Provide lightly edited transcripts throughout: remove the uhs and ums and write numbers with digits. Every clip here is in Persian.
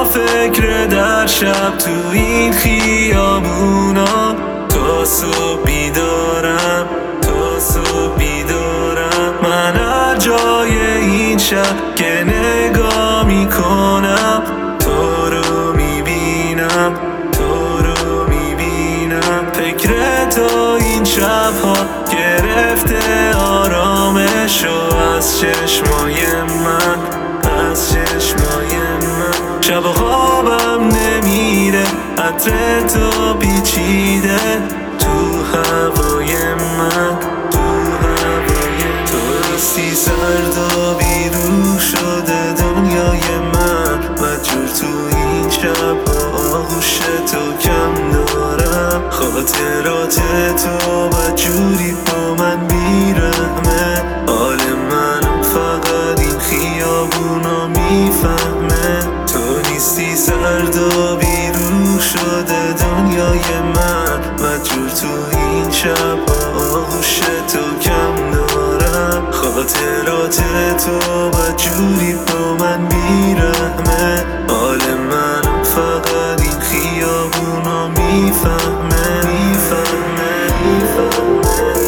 فکر در شب تو این خیابونا، تا صبح بیدارم، تا صبح بیدارم. من هر جای این شب که نگاه میکنم تو رو میبینم، تو رو میبینم. فکر تو این شبها گرفته آرامشو از چشمای من، از چشمای من. شب خوابم نمیره، عطر تو پیچیده تو هوای من، تو هوای تو. نیستی سرد و بیروح شده دنیای من، مجبور تو این شب آغوش تو کم دارم. خاطرات تو بدجوری با من بیرحمه، حال منم فقط این خیابونا میفهمه. تو نیستی سرد و بیروح شده دنیای من، مجبور تو این شب آغوش تو کم دارم. خاطرات تو بدجوری با من بیرحمه، حال منم فقط این خیابونا میفهمه، میفهمه، میفهمه.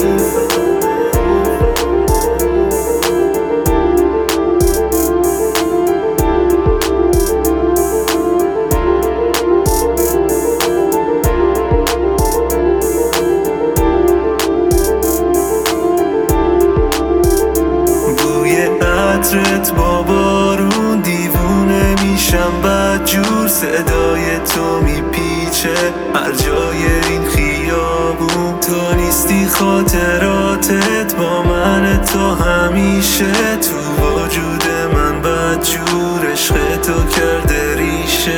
عطرت با بارون دیوونه میشم بدجور، صدای تو میپیچه هر جای این خیابون. تو نیستی خاطراتت با من، تو همیشه تو وجود من بدجور. عشق تو کرده ریشه،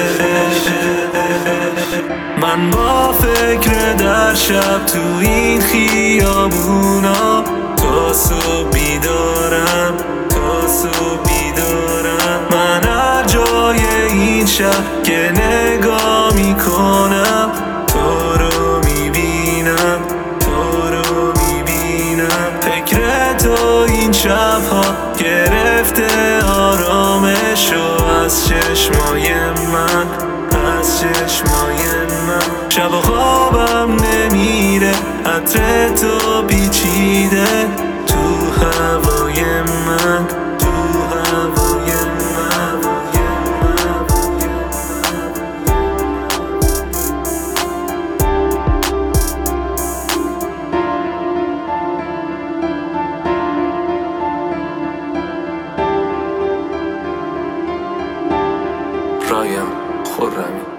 من با فکر در شب تو این خیابونا، تا صبح بیدارم، تا صبح بیدارم. من هر جای این شب که نگاه میکنم تو رو میبینم، تو رو میبینم. فکر تو این شبها گرفته آرامشو از چشمای من، از چشمای من. شب خوابم نمیره، عطر تو پیچیده تو هوای من، تو هوای من. رایم خرمی.